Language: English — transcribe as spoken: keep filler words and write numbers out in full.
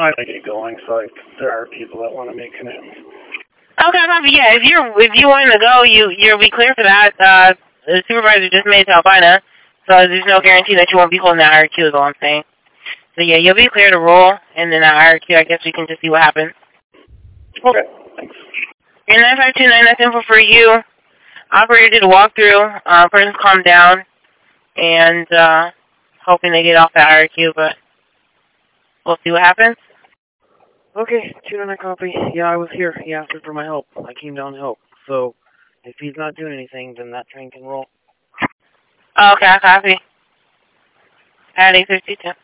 not going to get going, so like, there are people that want to make connections. Okay, copy. Yeah, if you're if you want to go, you you'll be clear for that. Uh, the supervisor just made it to Albina, so there's no guarantee that you won't be holding that I R Q. Is all I'm saying. So yeah, you'll be clear to roll, and then that I R Q. I guess we can just see what happens. Okay, thanks. And nine five two nine, that's info for you. Operator did a walkthrough. Uh, person's calmed down, and uh, hoping they get off that I R Q, but we'll see what happens. Okay, two nine copy. Yeah, I was here. He asked me for my help. I came down to help. So, if he's not doing anything, then that train can roll. Okay, copy. At eight fifty-two.